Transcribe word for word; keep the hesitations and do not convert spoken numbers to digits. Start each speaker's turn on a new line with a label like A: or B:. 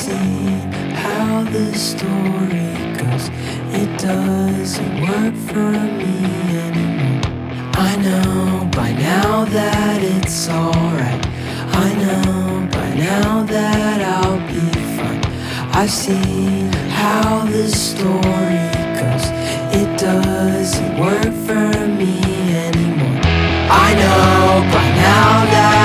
A: seen how the story goes. It doesn't work for me anymore. I know by now that it's alright. I know by now that I'll be fine. I've seen how the story goes. It doesn't work for me anymore. I know by now that